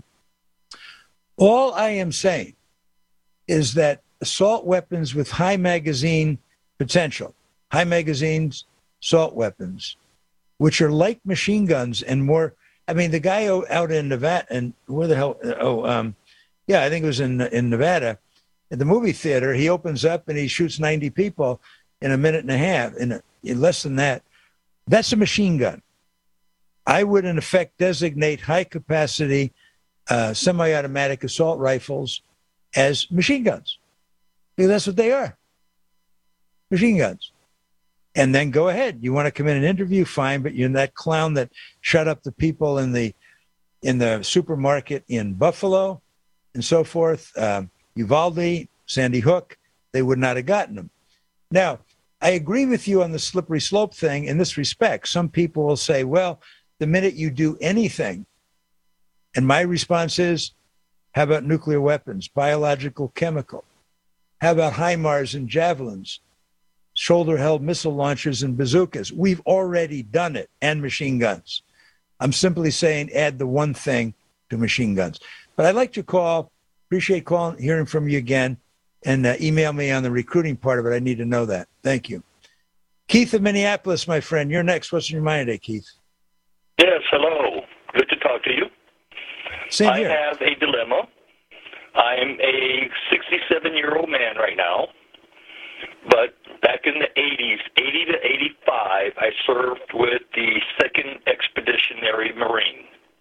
All I am saying is that assault weapons with high magazine potential, high magazines, assault weapons, which are like machine guns and more. I mean, the guy out in Nevada, and where the hell? Oh, um, yeah, I think it was in in Nevada, at the movie theater. He opens up and he shoots ninety people in a minute and a half, in, a, in less than that. That's a machine gun. I would, in effect, designate high-capacity uh, semi-automatic assault rifles as machine guns, because that's what they are. Machine guns. And then go ahead. You want to come in and interview, fine, but you're that clown that shut up the people in the in the supermarket in Buffalo and so forth, um, Uvalde, Sandy Hook, they would not have gotten them. Now, I agree with you on the slippery slope thing in this respect. Some people will say, well, the minute you do anything, and my response is, how about nuclear weapons, biological, chemical? How about HIMARS and javelins, shoulder-held missile launchers and bazookas? We've already done it, and machine guns. I'm simply saying add the one thing to machine guns. But I'd like to call, appreciate calling, hearing from you again, and uh, email me on the recruiting part of it. I need to know that. Thank you. Keith of Minneapolis, my friend. You're next. What's on your mind today, Keith? Yes, hello. Good to talk to you. Same here. I have a dilemma. I'm a sixty-seven-year-old man right now, but back in the eighties, eighty to eighty-five, I served with the second Expeditionary Marine.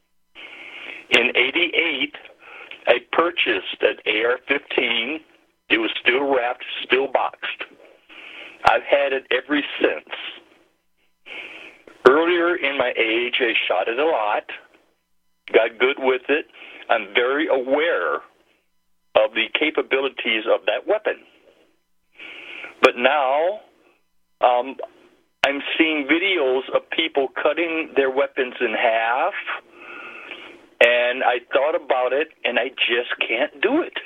In eighty-eight, I purchased an A R fifteen. It was still wrapped, still boxed. I've had it ever since. Earlier in my age, I shot it a lot, got good with it. I'm very aware of the capabilities of that weapon. But now, um, I'm seeing videos of people cutting their weapons in half, and I thought about it, and I just can't do it.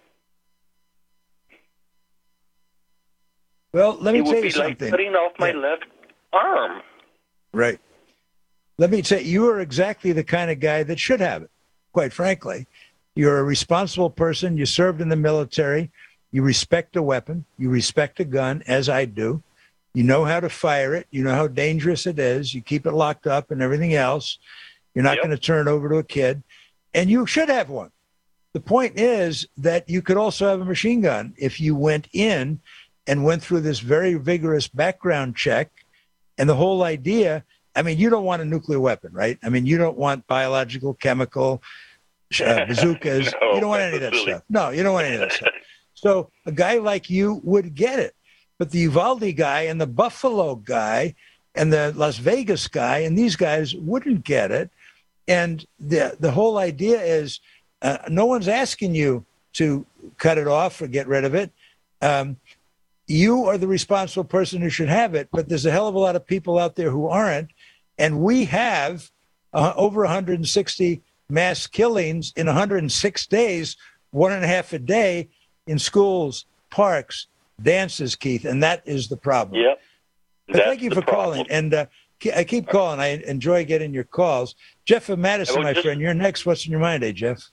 Well, let me it tell you would be something. Like cutting off my yeah. left arm. Right. Let me tell you, you are exactly the kind of guy that should have it, quite frankly. You're a responsible person. You served in the military. You respect a weapon. You respect a gun, as I do. You know how to fire it. You know how dangerous it is. You keep it locked up and everything else. You're not yep. going to turn it over to a kid. And you should have one. The point is that you could also have a machine gun if you went in and went through this very vigorous background check. And the whole idea, I mean, you don't want a nuclear weapon, right? I mean, you don't want biological, chemical, uh, bazookas. no, you don't want any of that silly. stuff. No, you don't want any of that stuff. So a guy like you would get it. But the Uvalde guy and the Buffalo guy and the Las Vegas guy and these guys wouldn't get it. And the the whole idea is uh, no one's asking you to cut it off or get rid of it. Um, you are the responsible person who should have it, but there's a hell of a lot of people out there who aren't. And we have uh, over one hundred sixty mass killings in one hundred six days, one and a half a day in schools, parks, dances, Keith, and that is the problem. Yep. But thank you for calling. And uh, I keep calling. I enjoy getting your calls. Jeff of Madison, my just, friend, you're next. What's in your mind, eh, Jeff?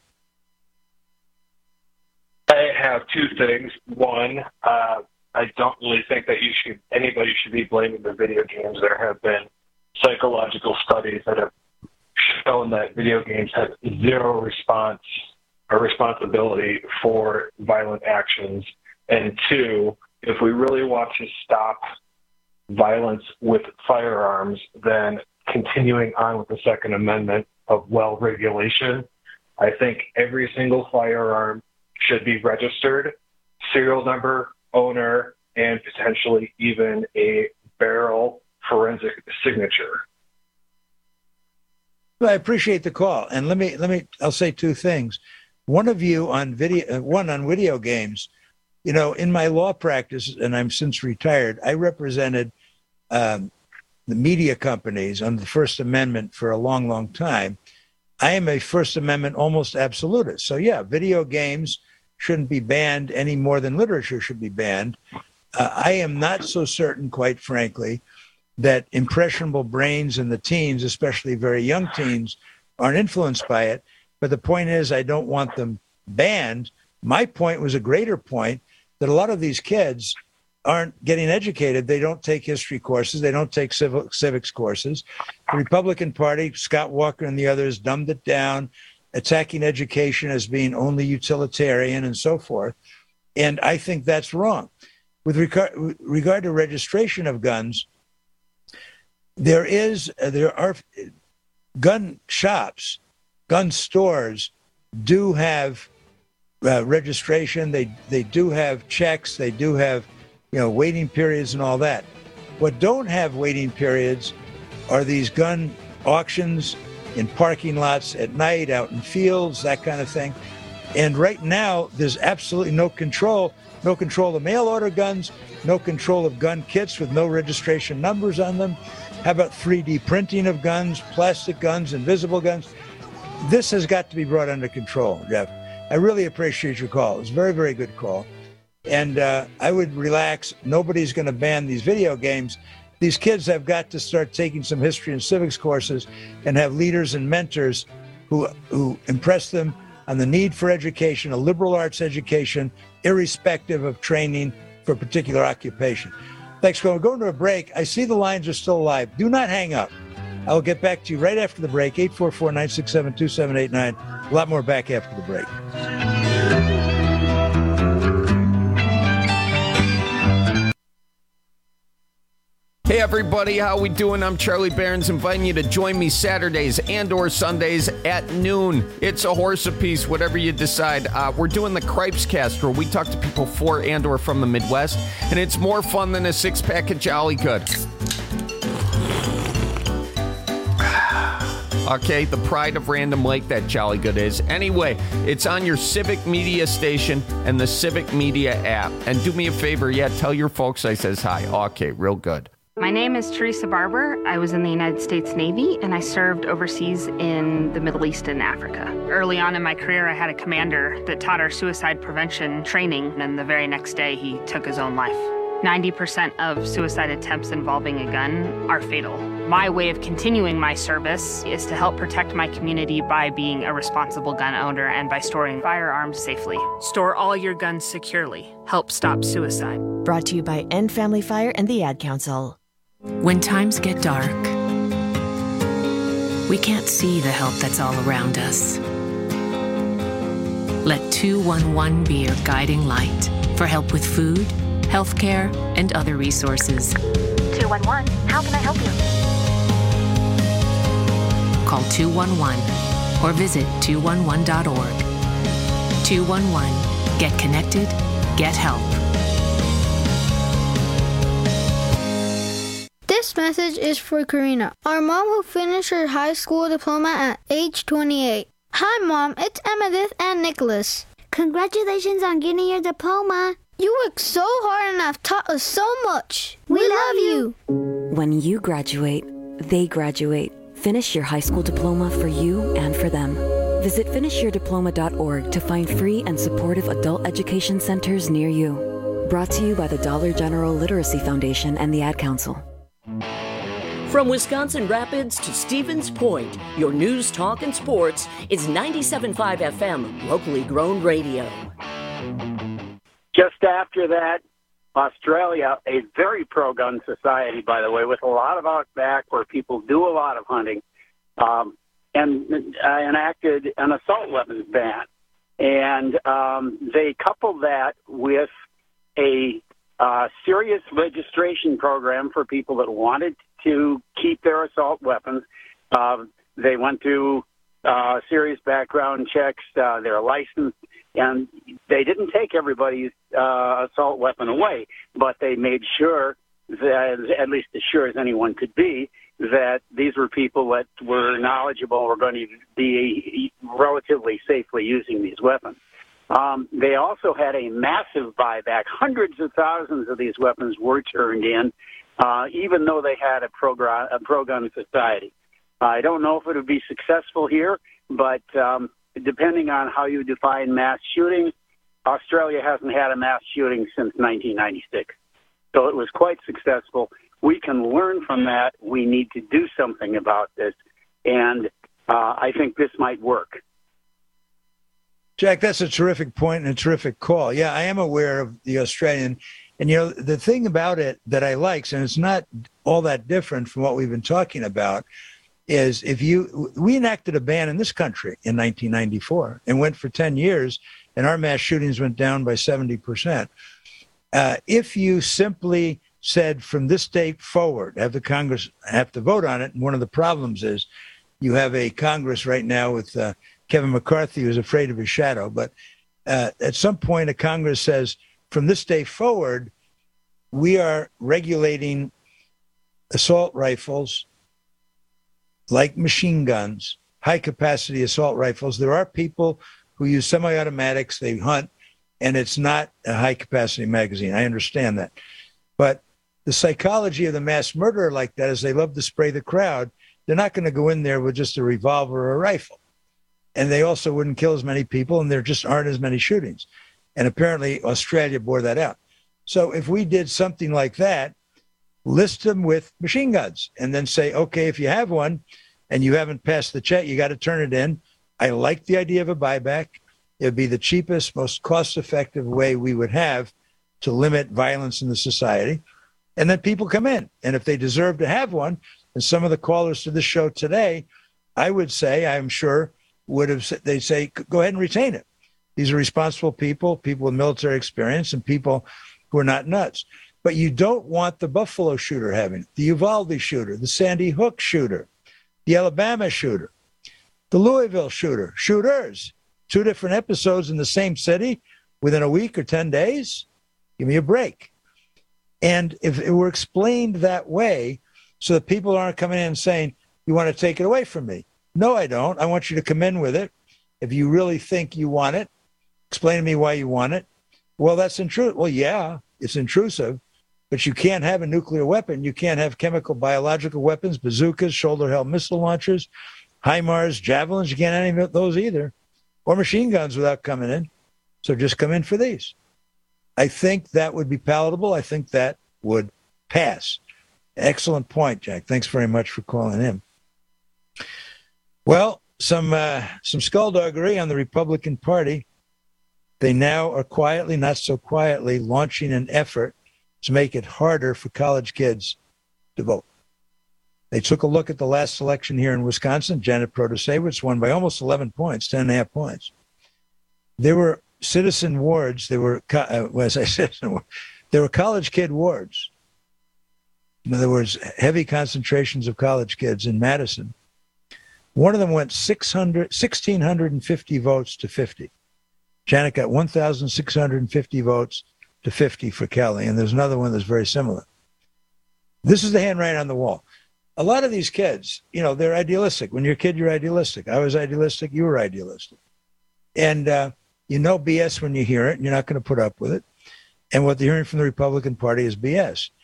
I have two things. One, uh, I don't really think that you should anybody should be blaming the video games. There have been psychological studies that have shown that video games have zero response or responsibility for violent actions. And two, if we really want to stop violence with firearms, then continuing on with the Second Amendment of well-regulation, I think every single firearm should be registered, serial number, owner, and potentially even a barrel forensic signature. Well, I appreciate the call. And let me, let me, I'll say two things. One of you on video, one on video games, you know, in my law practice, and I'm since retired, I represented um, the media companies under the First Amendment for a long, long time. I am a First Amendment almost absolutist. So, yeah, video games shouldn't be banned any more than literature should be banned. Uh, I am not so certain, quite frankly, that impressionable brains in the teens, especially very young teens, aren't influenced by it. But the point is, I don't want them banned. My point was a greater point, that a lot of these kids aren't getting educated. They don't take history courses. They don't take civil, civics courses. The Republican Party, Scott Walker and the others, dumbed it down, attacking education as being only utilitarian and so forth. And I think that's wrong. With regard, with regard to registration of guns, there is, uh, there are gun shops, gun stores do have uh, registration. They they do have checks. They do have, you know, waiting periods and all that. What don't have waiting periods are these gun auctions in parking lots at night, out in fields, that kind of thing. And right now, there's absolutely no control, no control of mail order guns, no control of gun kits with no registration numbers on them. How about three D printing of guns, plastic guns, invisible guns? This has got to be brought under control, Jeff. I really appreciate your call. It was a very, very good call. And uh, I would relax. Nobody's going to ban these video games. These kids have got to start taking some history and civics courses and have leaders and mentors who who impress them on the need for education, a liberal arts education, irrespective of training for a particular occupation. Thanks, We're going to a break. I see the lines are still alive. Do not hang up. I'll get back to you right after the break. eight four four, nine six seven, two seven eight nine. A lot more back after the break. Hey everybody, how we doing? I'm Charlie Barons, inviting you to join me Saturdays and or Sundays at noon. It's a horse apiece, whatever you decide. Uh, we're doing the Cripes Cast, where we talk to people for and or from the Midwest, and it's more fun than a six-pack of Jolly Good. Okay, the pride of Random Lake, that Jolly Good is. Anyway, it's on your Civic Media station and the Civic Media app. And do me a favor, yeah, tell your folks I says hi. Okay, real good. My name is Teresa Barber. I was in the United States Navy, and I served overseas in the Middle East and Africa. Early on in my career, I had a commander that taught our suicide prevention training, and the very next day, he took his own life. ninety percent of suicide attempts involving a gun are fatal. My way of continuing my service is to help protect my community by being a responsible gun owner and by storing firearms safely. Store all your guns securely. Help stop suicide. Brought to you by End Family Fire and the Ad Council. When times get dark, we can't see the help that's all around us. Let two one one be your guiding light for help with food, healthcare, and other resources. two one one, how can I help you? Call two one one or visit two one one dot org. two one one, get connected, get help. This message is for Karina, our mom who finished her high school diploma at age twenty-eight. Hi, Mom. It's Emmettith and Nicholas. Congratulations on getting your diploma. You worked so hard and have taught us so much. We, we love you. you. When you graduate, they graduate. Finish your high school diploma for you and for them. Visit finish your diploma dot org to find free and supportive adult education centers near you. Brought to you by the Dollar General Literacy Foundation and the Ad Council. From Wisconsin Rapids to Stevens Point, your news, talk, and sports is ninety-seven point five F M, locally grown radio. Just after that, Australia, a very pro-gun society, by the way, with a lot of outback where people do a lot of hunting, um, and uh, enacted an assault weapons ban. And um, they coupled that with a uh, serious registration program for people that wanted to keep their assault weapons. Uh, they went through uh, serious background checks, uh, their license, and they didn't take everybody's uh, assault weapon away, but they made sure that, at least as sure as anyone could be, that these were people that were knowledgeable, were going to be relatively safely using these weapons. Um, they also had a massive buyback. Hundreds of thousands of these weapons were turned in, uh, even though they had a, pro- a pro-gun society. I don't know if it would be successful here, but um, depending on how you define mass shooting, Australia hasn't had a mass shooting since nineteen ninety-six. So it was quite successful. We can learn from that. We need to do something about this, and uh, I think this might work. Jack, that's a terrific point and a terrific call. Yeah, I am aware of the Australian. And, you know, the thing about it that I like, and it's not all that different from what we've been talking about, is if you, we enacted a ban in this country in nineteen ninety-four and went for ten years, and our mass shootings went down by seventy percent. Uh, if you simply said from this date forward, have the Congress have to vote on it, and one of the problems is you have a Congress right now with uh, Kevin McCarthy who's afraid of his shadow, but uh, at some point a Congress says, from this day forward, we are regulating assault rifles like machine guns, high-capacity assault rifles. There are people who use semi-automatics, they hunt, and it's not a high-capacity magazine. I understand that. But the psychology of the mass murderer like that is they love to spray the crowd. They're not going to go in there with just a revolver or a rifle. And they also wouldn't kill as many people, and there just aren't as many shootings. And apparently Australia bore that out. So if we did something like that, list them with machine guns and then say, okay, if you have one and you haven't passed the check, you got to turn it in. I like the idea of a buyback. It would be the cheapest, most cost-effective way we would have to limit violence in the society. And then people come in. And if they deserve to have one, and some of the callers to this show today, I would say, I'm sure, would have, they'd say, go ahead and retain it. These are responsible people, people with military experience, and people who are not nuts. But you don't want the Buffalo shooter having it, the Uvalde shooter, the Sandy Hook shooter, the Alabama shooter, the Louisville shooter, shooters, two different episodes in the same city within a week or ten days. Give me a break. And if it were explained that way so that people aren't coming in and saying, you want to take it away from me. No, I don't. I want you to come in with it. If you really think you want it, explain to me why you want it. Well, that's intrusive. Well, yeah, it's intrusive, but you can't have a nuclear weapon. You can't have chemical, biological weapons, bazookas, shoulder-held missile launchers, HIMARS, javelins. You can't have any of those either, or machine guns without coming in. So just come in for these. I think that would be palatable. I think that would pass. Excellent point, Jack. Thanks very much for calling in. Well, some uh, some skullduggery on the Republican Party. They now are quietly, not so quietly, launching an effort to make it harder for college kids to vote. They took a look at the last election here in Wisconsin. Janet Protasewicz won by almost eleven points, ten and a half points. There were citizen wards. There were, uh, as I said, there were college kid wards. In other words, heavy concentrations of college kids in Madison. One of them went six hundred, one thousand six hundred fifty votes to fifty. Janet got one thousand six hundred fifty votes to fifty for Kelly, and there's another one that's very similar. This is the handwriting on the wall. A lot of these kids, you know, they're idealistic. When you're a kid, you're idealistic. I was idealistic. You were idealistic. And uh, you know B S when you hear it, and you're not going to put up with it. And what they're hearing from the Republican Party is B S.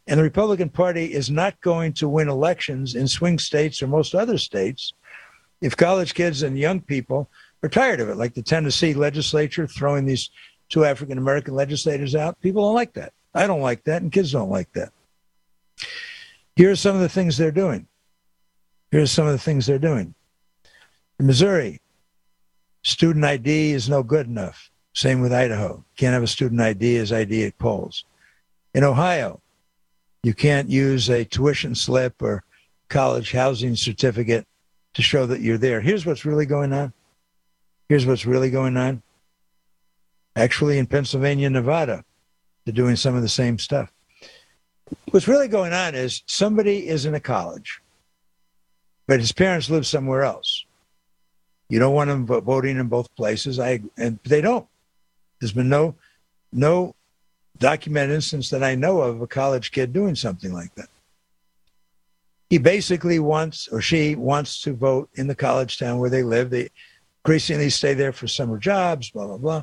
And the Republican Party is not going to win elections in swing states or most other states if college kids and young people are tired of it, like the Tennessee legislature throwing these two African-American legislators out. People don't like that. I don't like that, and kids don't like that. Here are some of the things they're doing. Here are some of the things they're doing. In Missouri, student I D is no good enough. Same with Idaho. Can't have a student I D as I D at polls. In Ohio, you can't use a tuition slip or college housing certificate to show that you're there. Here's what's really going on. Here's what's really going on. Actually, in Pennsylvania and Nevada, they're doing some of the same stuff. What's really going on is somebody is in a college, but his parents live somewhere else. You don't want them voting in both places. I and they don't. There's been no no documented instance that I know of a college kid doing something like that. He basically wants, or she wants to vote in the college town where they live. They increasingly stay there for summer jobs, blah, blah, blah.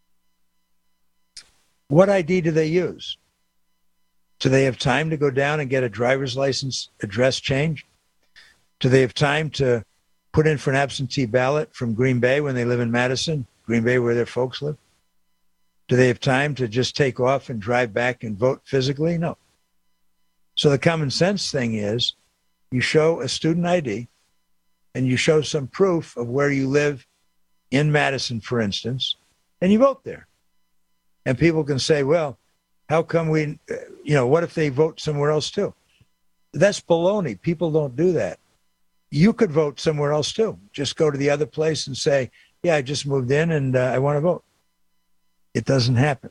What I D do they use? Do they have time to go down and get a driver's license address change? Do they have time to put in for an absentee ballot from Green Bay when they live in Madison, Green Bay where their folks live? Do they have time to just take off and drive back and vote physically? No. So the common sense thing is you show a student I D and you show some proof of where you live in Madison, for instance, and you vote there. And people can say, well, how come we, you know, what if they vote somewhere else too? That's baloney. People don't do that. You could vote somewhere else too. Just go to the other place and say, yeah, I just moved in and uh, I want to vote. It doesn't happen.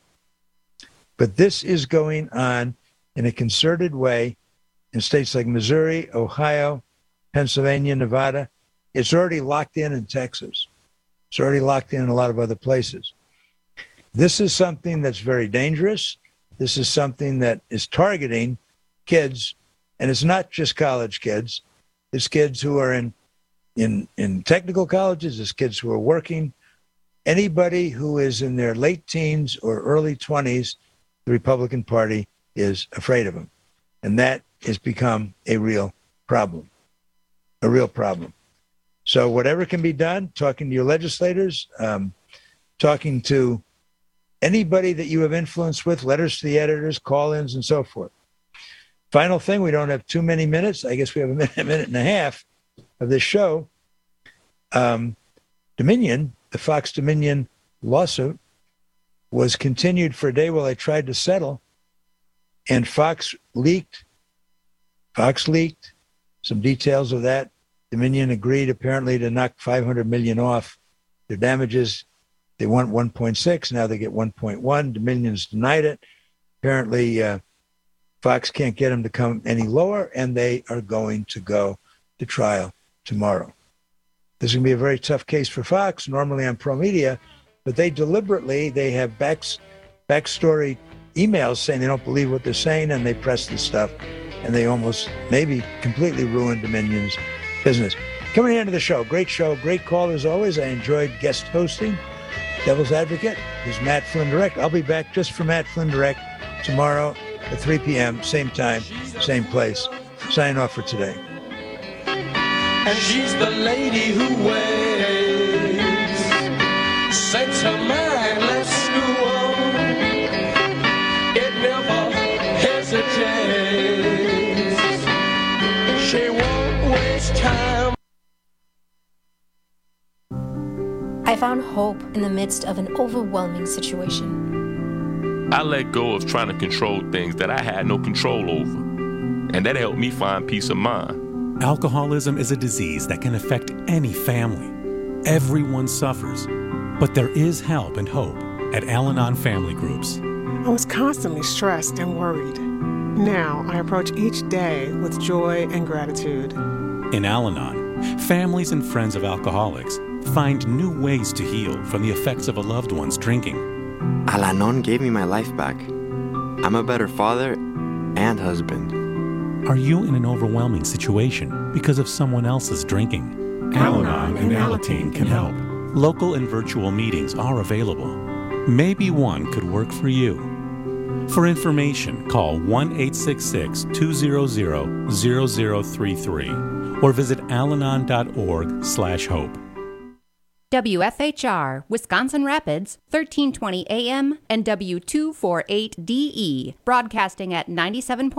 But this is going on in a concerted way in states like Missouri, Ohio, Pennsylvania, Nevada. It's already locked in in Texas. It's already locked in in a lot of other places. This is something that's very dangerous. This is something that is targeting kids, and it's not just college kids. It's kids who are in, in, in technical colleges. It's kids who are working. Anybody who is in their late teens or early twenties, the Republican Party is afraid of them. And that has become a real problem, a real problem. So whatever can be done, talking to your legislators, um, talking to anybody that you have influence with, letters to the editors, call-ins, and so forth. Final thing, we don't have too many minutes. I guess we have a minute, a minute and a half of this show. Um, Dominion, the Fox Dominion lawsuit, was continued for a day while I tried to settle, and Fox leaked, Fox leaked some details of that. Dominion agreed apparently to knock five hundred million dollars off their damages. They want one point six, now they get one point one. Dominion's denied it. Apparently, uh, Fox can't get them to come any lower, and they are going to go to trial tomorrow. This is going to be a very tough case for Fox. Normally I'm pro-media, but they deliberately, they have back, backstory emails saying they don't believe what they're saying, and they press this stuff, and they almost maybe completely ruin Dominion's business. Coming into the show, great show, great call as always. I enjoyed guest hosting. Devil's Advocate is Matt Flynn Direct. I'll be back just for Matt Flynn Direct tomorrow at three p.m., same time, same place. Signing off for today. And she's the lady who waits, sets her mind, let's go on. It never hesitates. She won't waste time. I found hope in the midst of an overwhelming situation. I let go of trying to control things that I had no control over, and that helped me find peace of mind. Alcoholism is a disease that can affect any family. Everyone suffers, but there is help and hope at Al-Anon Family Groups. I was constantly stressed and worried. Now I approach each day with joy and gratitude. In Al-Anon, families and friends of alcoholics find new ways to heal from the effects of a loved one's drinking. Al-Anon gave me my life back. I'm a better father and husband. Are you in an overwhelming situation because of someone else's drinking? Al-Anon and Alateen can help. Local and virtual meetings are available. Maybe one could work for you. For information, call one eight six six, two hundred, zero zero three three or visit alanon.org slash hope. W F H R, Wisconsin Rapids, thirteen twenty A M and W two forty-eight D E, broadcasting at ninety-seven point